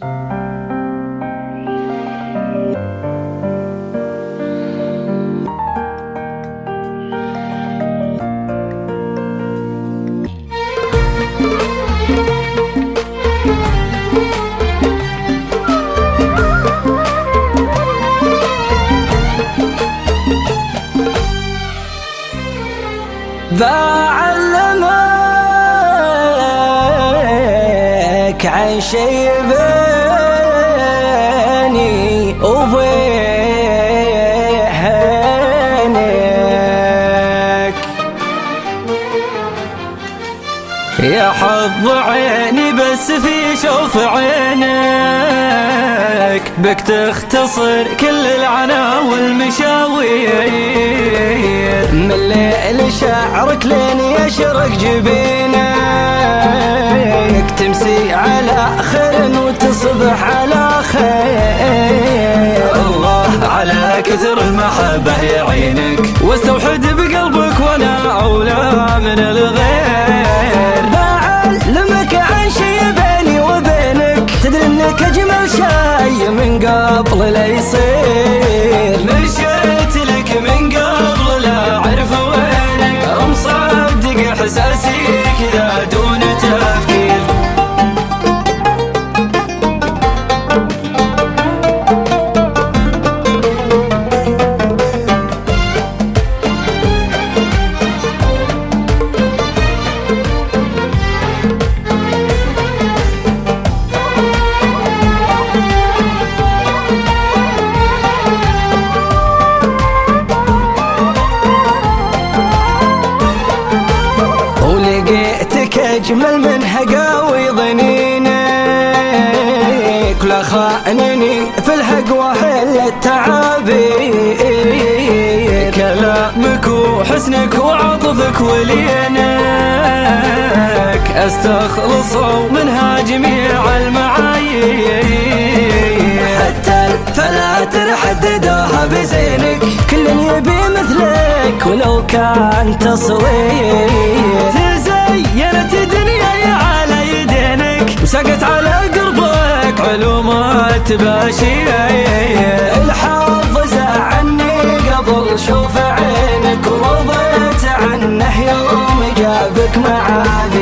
بعلمك عن شي بيني وبينك، يا حظ عيني بس في شوف عينك بك تختصر كل العنا والمشاوير، من ليل شعرك لين يشرق جبينك، تمسي على خير وتصبح على خير. الله على كثر المحبة يعينك، واستوحد بقلبك وانا اولى من الغير. بعلمك عن شي بيني وبينك، تدري انك اجمل شي من قبل لا يصير، مشيت لك من قبل لا اعرف وينك، مصدق احساسي كذا دون تفكير. أجمل من هقاوي ظنينك، ولا خانني في الهقوة إلا التعابير، كلامك وحسنك وعطفك ولينك، أستخلصوا منها جميع المعايير، حتى الفلاتر حددوها بزينك، كل يبي مثلك ولو كان تصوير، زينت دنياي على يدينك، وسقت على قربك علومات باشية، الحظ عني قبل شوف عينك، ورضيت عنه يوم جابك معاك.